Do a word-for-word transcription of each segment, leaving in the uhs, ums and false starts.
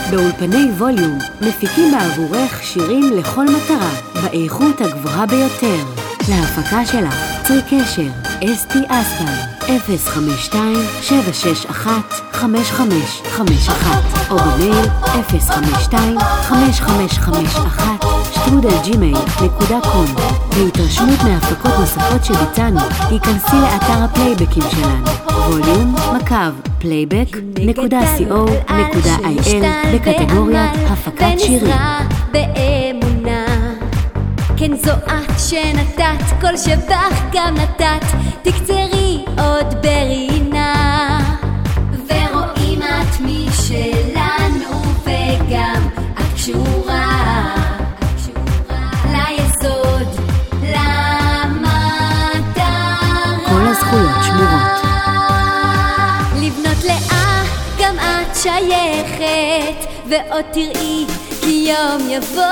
באולפני ווליום מפיקים בעבורך שירים לכל מטרה, באיכות הגבוהה ביותר. להפקה שלך, צרי קשר, אסתי אספל, אפס חמש שתיים שבע שש אחת חמש חמש חמש אחת, או במייל אפס חמש שתיים חמש חמש חמש אחת שטרודל ג'ימייל נקודה קום. להתרשמות מהפקות נוספות שביצענו, היכנסי לאתר הפלייבקים שלנו, ווליום מקב פלייבק נקודה סי או נקודה איי אל, בקטגוריית הפקת שירים. כן זו את שנתת, כל שבח גם נתת, תקצרי עוד ברינה, ורואים את מי שלנו, וגם את קשורה ליסוד, למטרה. כל הזכויות שמורות. לבנות לאה גם את שייכת, ועוד תראי כי יום יבוא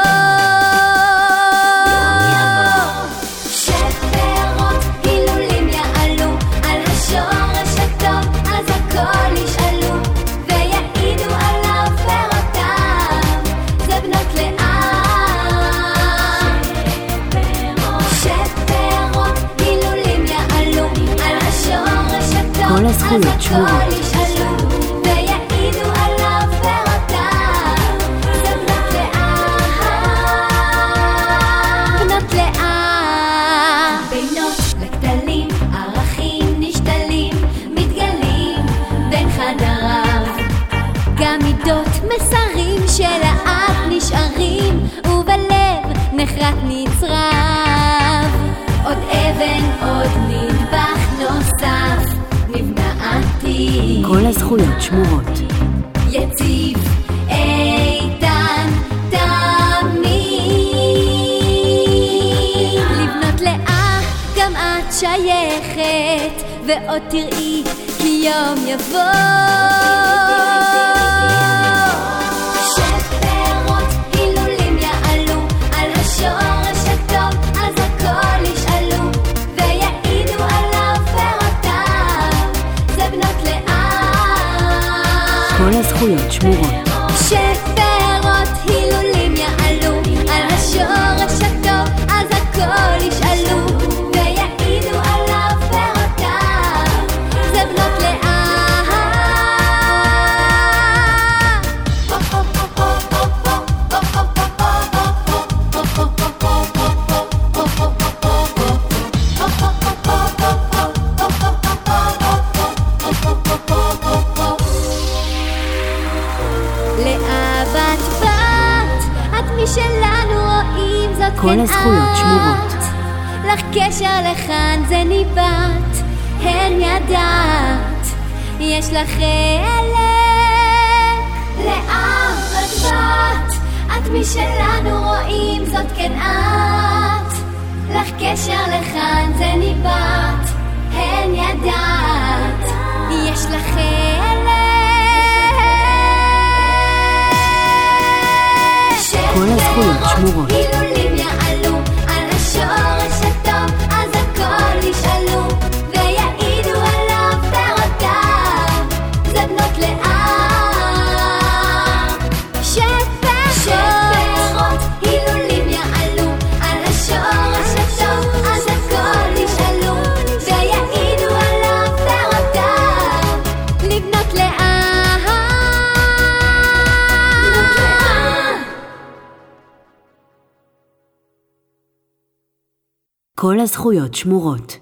כל הזכויות שמורות. ויעידו עליו פירותיו, זה בנות לאה, בנות לאה. בינות לכתלים, ערכים נשתלים, מתגלים בין חדריו, גם מידות מסרים של האב נשארים, ובלב נחרט נצרב, עוד אבן, עוד נדבך נוסף נבנעתי. כל הזכויות שמורות. יציב איתן תמיד. לבנות לאה גם את שייכת, ועוד תראי כי יום יבוא שפירות הילולים יעלו על השורש הטוב, אז הכל ישאלו ויעידו עליו פירותיו, זה בנות לאה. כל הזכויות שמורות. שפירות הילולים יעלו על השורש הטוב, אז הכל ישאלו ויעידו עליו פירותיו, זה בנות לאה. לאהבת בת, את מי שלנו רואים, זאת כל הזכויות שמורות. לך קשר לכאן זה ניבט, הן ידעת, יש לך חלק. לאהבת בת, את מי שלנו רואים, זאת כן את, לך קשר לכאן זה ניבט, הן ידעת, יש לך חלק. כל הזכויות שמורות. הילולים יעלו על השורש הטוב, אז הכל ישאלו ויעידו עליו פירותיו, זה בנות לאה. שפירות הילולים יעלו על השורש הטוב, אז הכל ישאלו ויעידו עליו פירותיו, לבנות לאה. כל הזכויות שמורות.